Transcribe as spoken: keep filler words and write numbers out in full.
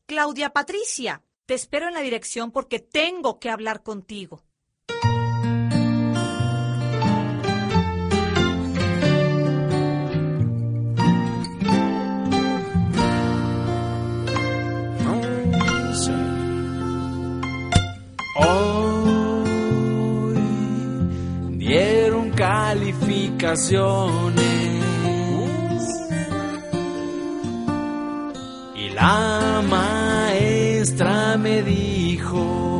Claudia Patricia, te espero en la dirección porque tengo que hablar contigo. Hoy dieron calificaciones y la maestra me dijo: